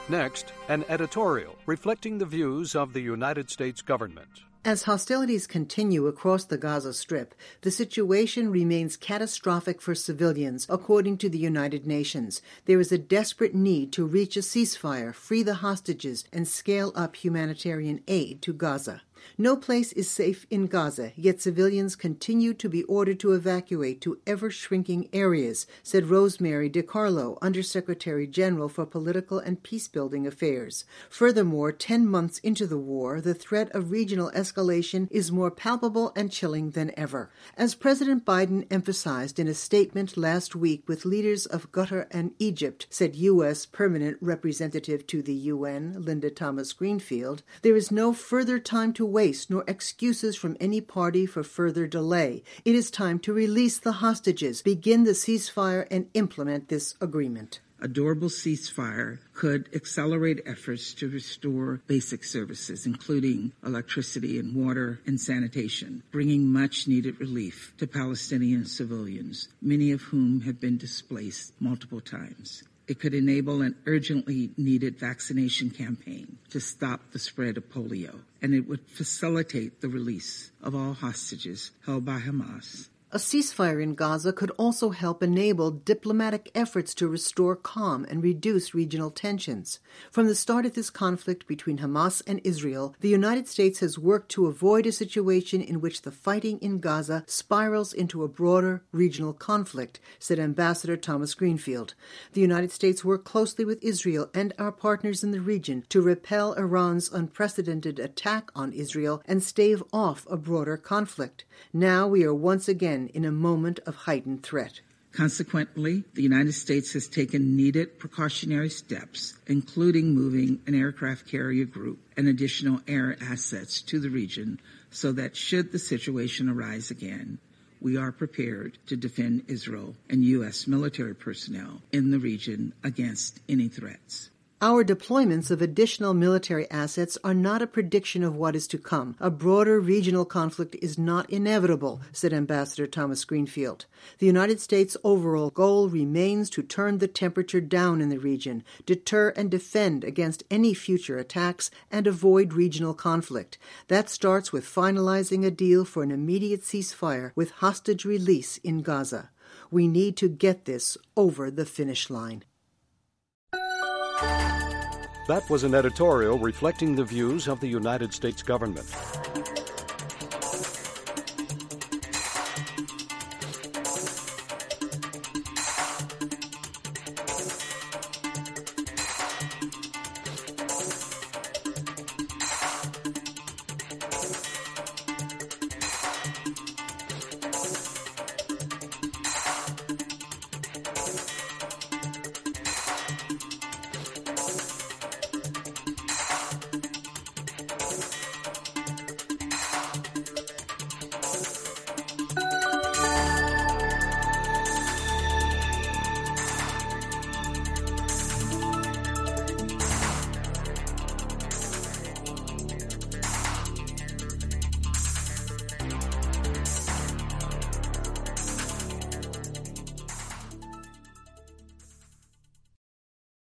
Next, an editorial reflecting the views of the United States government. As hostilities continue across the Gaza Strip, the situation remains catastrophic for civilians, according to the United Nations. There is a desperate need to reach a ceasefire, free the hostages, and scale up humanitarian aid to Gaza. No place is safe in Gaza, yet civilians continue to be ordered to evacuate to ever-shrinking areas, said Rosemary DiCarlo, Undersecretary General for Political and Peacebuilding Affairs. Furthermore, 10 months into the war, the threat of regional escalation is more palpable and chilling than ever. As President Biden emphasized in a statement last week with leaders of Qatar and Egypt, said U.S. Permanent Representative to the UN, Linda Thomas-Greenfield, there is no further time to waste nor excuses from any party for further delay. It is time to release the hostages, begin the ceasefire, and implement this agreement. A durable ceasefire could accelerate efforts to restore basic services, including electricity and water and sanitation, bringing much-needed relief to Palestinian civilians, many of whom have been displaced multiple times. It could enable an urgently needed vaccination campaign to stop the spread of polio, and it would facilitate the release of all hostages held by Hamas. A ceasefire in Gaza could also help enable diplomatic efforts to restore calm and reduce regional tensions. From the start of this conflict between Hamas and Israel, the United States has worked to avoid a situation in which the fighting in Gaza spirals into a broader regional conflict, said Ambassador Thomas Greenfield. The United States worked closely with Israel and our partners in the region to repel Iran's unprecedented attack on Israel and stave off a broader conflict. Now we are once again in a moment of heightened threat. Consequently, the United States has taken needed precautionary steps, including moving an aircraft carrier group and additional air assets to the region so that should the situation arise again, we are prepared to defend Israel and U.S. military personnel in the region against any threats. Our deployments of additional military assets are not a prediction of what is to come. A broader regional conflict is not inevitable, said Ambassador Thomas Greenfield. The United States' overall goal remains to turn the temperature down in the region, deter and defend against any future attacks, and avoid regional conflict. That starts with finalizing a deal for an immediate ceasefire with hostage release in Gaza. We need to get this over the finish line. That was an editorial reflecting the views of the United States government.